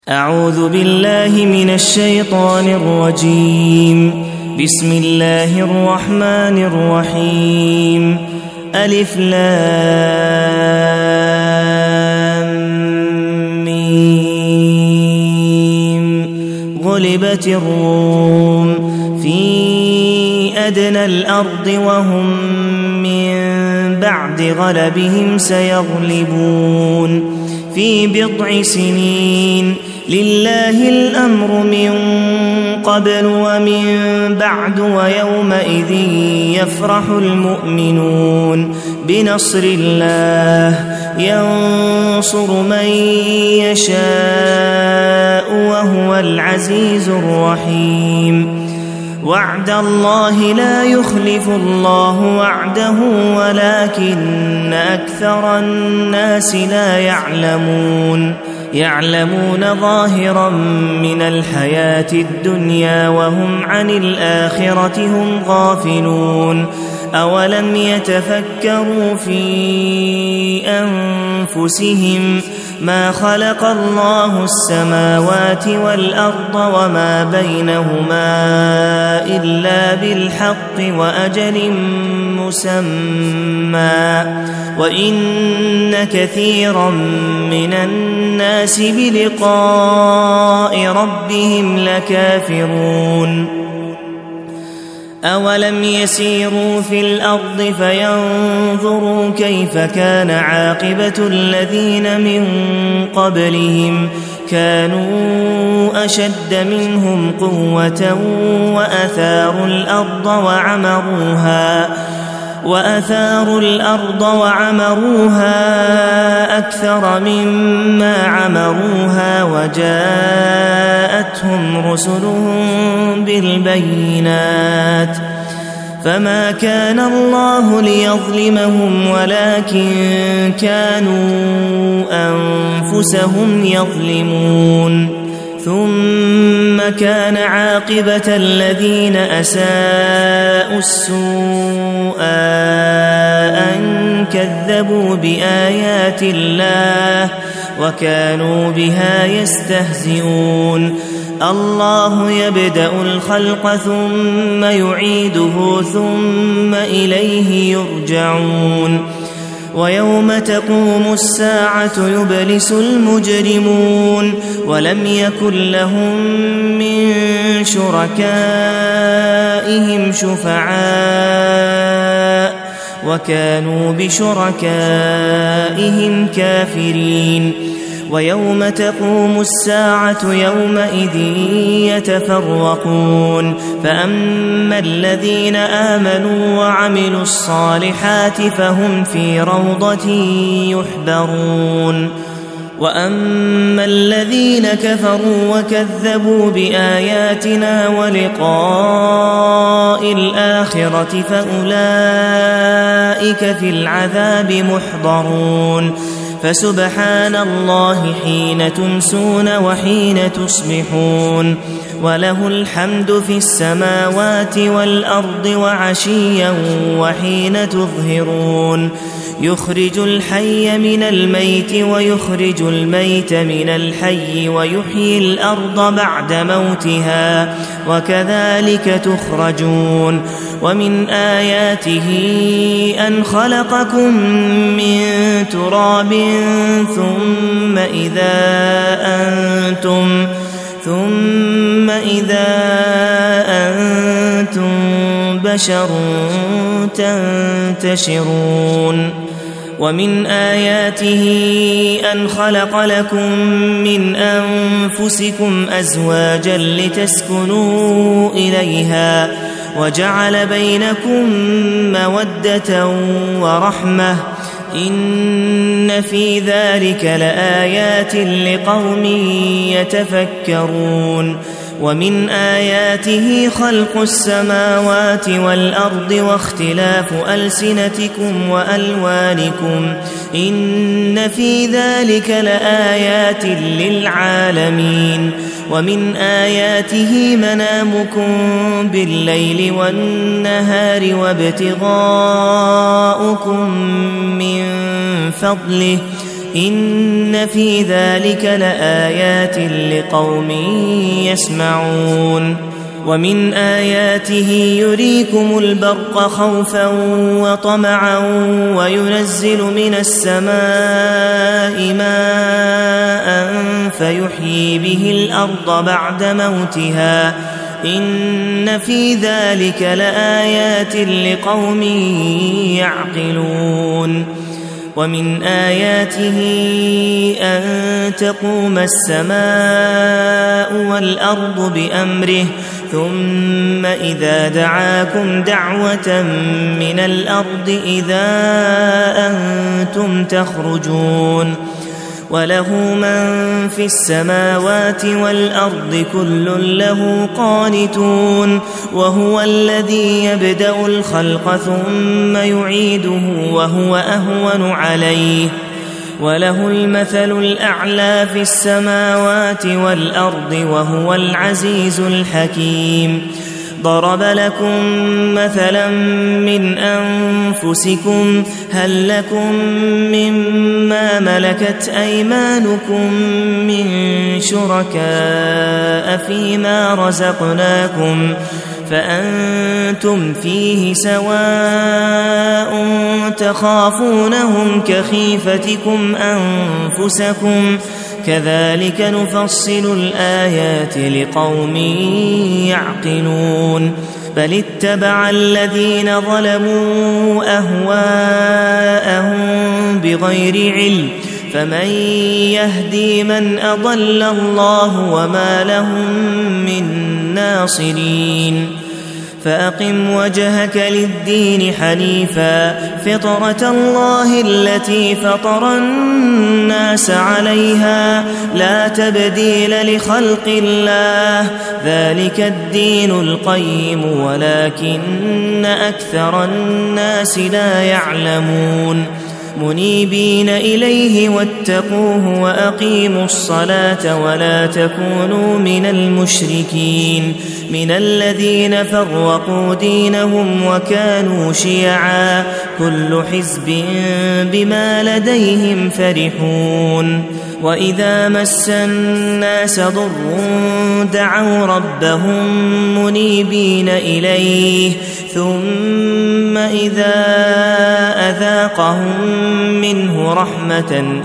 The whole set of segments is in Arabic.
أعوذ بالله من الشيطان الرجيم. بسم الله الرحمن الرحيم. ألف لام ميم. غلبت الروم في أدنى الأرض وهم من بعد غلبهم سيغلبون في بضع سنين. لله الأمر من قبل ومن بعد ويومئذ يفرح المؤمنون بنصر الله ينصر من يشاء وهو العزيز الرحيم. وعد الله لا يخلف الله وعده ولكن أكثر الناس لا يعلمون ظاهرا من الحياة الدنيا وهم عن الآخرة هم غافلون. أولم يتفكروا في أنفسهم ما خلق الله السماوات والأرض وما بينهما إلا بالحق وأجل مسمى وإن كثيرا من الناس بلقاء ربهم لكافرون. أولم يسيروا في الأرض فينظروا كيف كان عاقبة الذين من قبلهم كانوا أشد منهم قوة وأثاروا الأرض وعمروها أكثر مما عمروها وجاءتهم رسلهم بالبينات فما كان الله ليظلمهم ولكن كانوا أنفسهم يظلمون. ثم كان عاقبة الذين أساءوا السوء أن كذبوا بآيات الله وكانوا بها يستهزئون. الله يبدأ الخلق ثم يعيده ثم إليه يرجعون. ويوم تقوم الساعة يبلس المجرمون ولم يكن لهم من شركائهم شفعاء وكانوا بشركائهم كافرين. ويوم تقوم الساعة يومئذ يتفرقون فأما الذين آمنوا وعملوا الصالحات فهم في روضة يحبرون وأما الذين كفروا وكذبوا بآياتنا ولقاء الآخرة فأولئك في العذاب محضرون. فسبحان الله حين تمسون وحين تصبحون وله الحمد في السماوات والأرض وعشيا وحين تظهرون. يخرج الحي من الميت ويخرج الميت من الحي ويحيي الأرض بعد موتها وكذلك تخرجون. ومن آياته أن خلقكم من تراب ثم إذا أنتم بشر تنتشرون. ومن آياته أن خلق لكم من أنفسكم أزواجا لتسكنوا إليها وجعل بينكم مودة ورحمة إن في ذلك لآيات لقوم يتفكرون. ومن آياته خلق السماوات والأرض واختلاف ألسنتكم وألوانكم إن في ذلك لآيات للعالمين. ومن آياته منامكم بالليل والنهار وابتغاؤكم من فضله إن في ذلك لآيات لقوم يسمعون ومن آياته يريكم البرق خوفا وطمعا وينزل من السماء ماء فيحيي به الأرض بعد موتها إن في ذلك لآيات لقوم يعقلون ومن آياته أن تقوم السماء والأرض بأمره ثم إذا دعاكم دعوة من الأرض إذا أنتم تخرجون وله من في السماوات والأرض كل له قانتون وهو الذي يبدأ الخلق ثم يعيده وهو أهون عليه وله المثل الأعلى في السماوات والأرض وهو العزيز الحكيم ضرب لكم مثلا من أنفسكم هل لكم مما ملكت أيمانكم من شركاء فيما رزقناكم فأنتم فيه سواء تخافونهم كخيفتكم أنفسكم كذلك نفصل الآيات لقوم يعقلون بل اتبع الذين ظلموا أهواءهم بغير علم فمن يهدي من أضل الله وما لهم من ناصرين فأقم وجهك للدين حنيفا فطرة الله التي فطر الناس عليها لا تبديل لخلق الله ذلك الدين القيم ولكن أكثر الناس لا يعلمون منيبين إليه واتقوه وأقيموا الصلاة ولا تكونوا من المشركين من الذين فرقوا دينهم وكانوا شيعا كل حزب بما لديهم فرحون وإذا مس الناس ضر دعوا ربهم منيبين إليه ثم إذا أذاقهم منه رحمة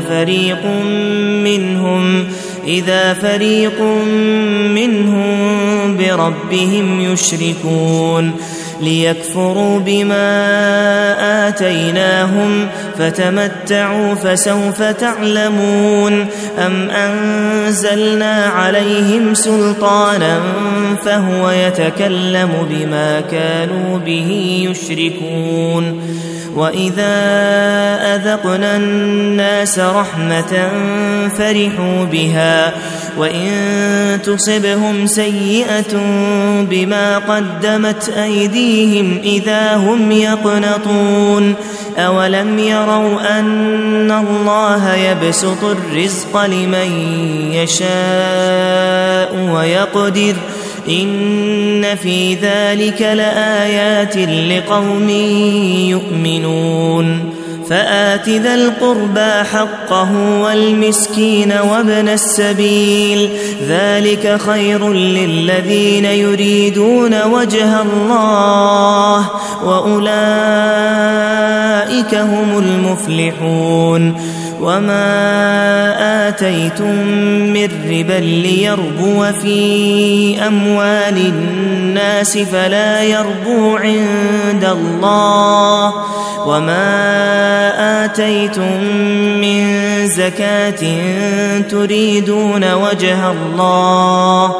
إذا فريق منهم بربهم يشركون ليكفروا بما آتيناهم فتمتعوا فسوف تعلمون أم أنزلنا عليهم سلطانا فهو يتكلم بما كانوا به يشركون وإذا أذقنا الناس رحمة فرحوا بها وإن تصبهم سيئة بما قدمت أيديهم إذا هم يقنطون أولم يروا أن الله يبسط الرزق لمن يشاء ويقدر إن في ذلك لآيات لقوم يؤمنون فآت ذا القربى حقه والمسكين وابن السبيل ذلك خير للذين يريدون وجه الله وأولئك هم المفلحون وما آتيتم من ربا ليربو في أموال الناس فلا يربو عند الله وما آتيتم من زكاة تريدون وجه الله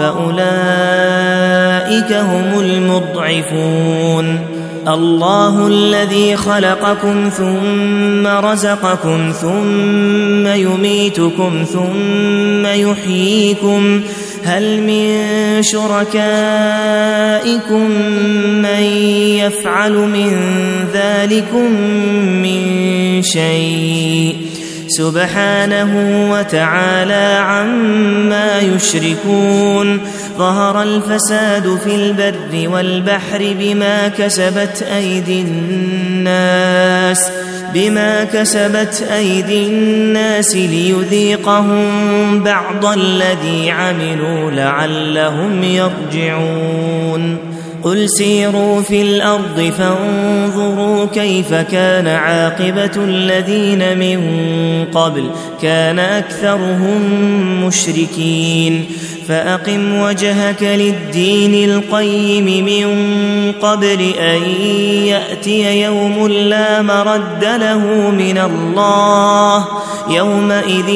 فأولئك هم المضعفون الله الذي خلقكم ثم رزقكم ثم يميتكم ثم يحييكم هل من شركائكم من يفعل من ذلكم من شيء سبحانه وتعالى عما يشركون ظهر الفساد في البر والبحر بما كسبت أيدي الناس ليذيقهم بعض الذي عملوا لعلهم يرجعون قل سيروا في الأرض فانظروا كيف كان عاقبة الذين من قبل كان أكثرهم مشركين فأقم وجهك للدين القيم من قبل أن يأتي يوم لا مرد له من الله يومئذ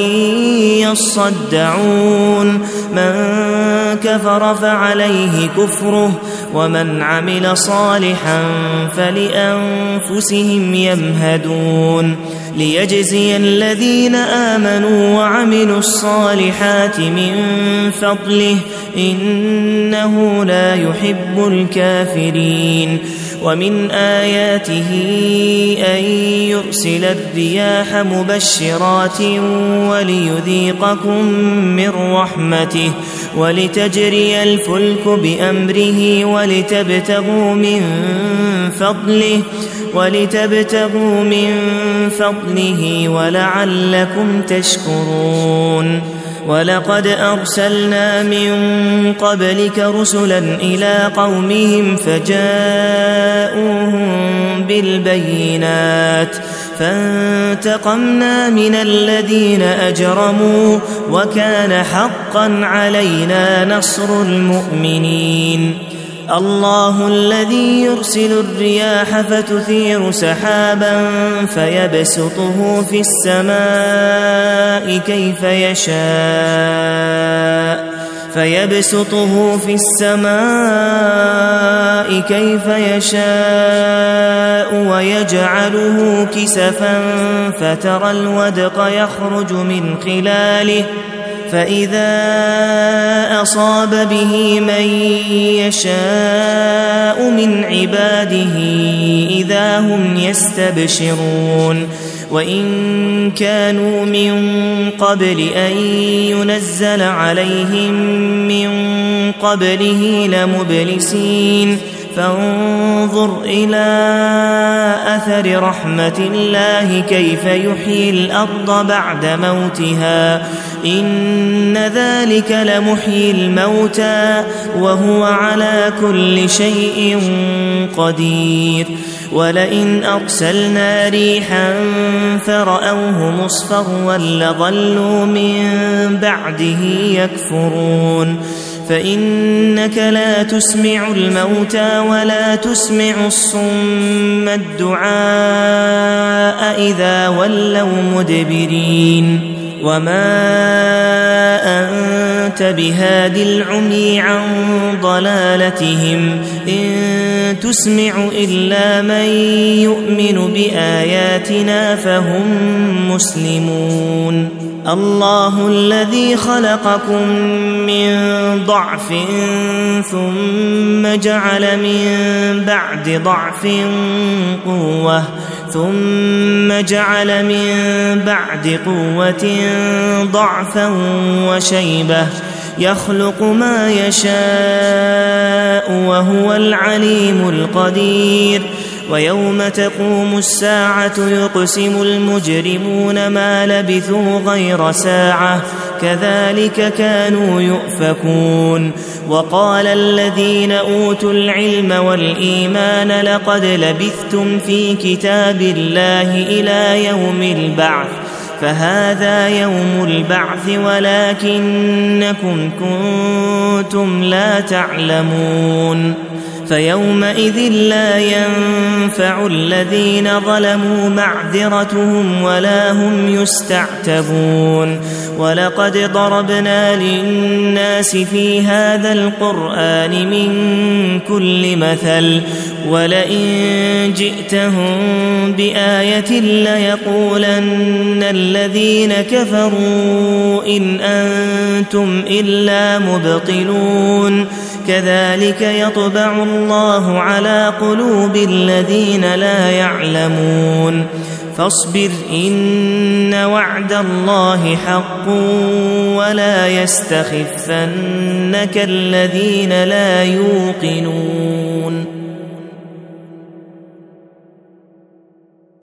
يصدعون من كفر فعليه كفره ومن عمل صالحا فلأنفسهم يمهدون ليجزي الذين آمنوا وعملوا الصالحات من فضله إنه لا يحب الكافرين ومن آياته أن يرسل الرياح مبشرات وليذيقكم من رحمته ولتجري الفلك بأمره ولتبتغوا من فضله ولعلكم تشكرون ولقد أرسلنا من قبلك رسلا إلى قومهم فجاءوهم بالبينات فانتقمنا من الذين أجرموا وكان حقا علينا نصر المؤمنين الله الذي يرسل الرياح فتثير سحابا فيبسطه في السماء كيف يشاء ويجعله كسفا فترى الودق يخرج من خلاله فإذا أصاب به من يشاء من عباده إذا هم يستبشرون وإن كانوا من قبل أن ينزل عليهم من قبله لمبلسين فانظر إلى أثر رحمة الله كيف يحيي الأرض بعد موتها إن ذلك لمحيي الموتى وهو على كل شيء قدير ولئن أرسلنا ريحا فرأوه مصفرا لظلوا من بعده يكفرون فإنك لا تسمع الموتى ولا تسمع الصم الدعاء إذا ولوا مدبرين وما أنت بهاد العمي عن ضلالتهم إن تسمع إلا من يؤمن بآياتنا فهم مسلمون الله الذي خلقكم من ضعف ثم جعل من بعد ضعف قوة ثم جعل من بعد قوة ضعفا وشيبة يخلق ما يشاء وهو العليم القدير ويوم تقوم الساعة يقسم المجرمون ما لبثوا غير ساعة كذلك كانوا يؤفكون وقال الذين أوتوا العلم والإيمان لقد لبثتم في كتاب الله إلى يوم البعث فهذا يوم البعث ولكنكم كنتم لا تعلمون فيومئذ لا ينفع الذين ظلموا معذرتهم ولا هم يستعتبون ولقد ضربنا للناس في هذا القرآن من كل مثل ولئن جئتهم بآية ليقولن الذين كفروا إن أنتم إلا مبطلون كذلك يطبع الله على قلوب الذين لا يعلمون فاصبر إن وعد الله حق ولا يستخفنك الذين لا يوقنون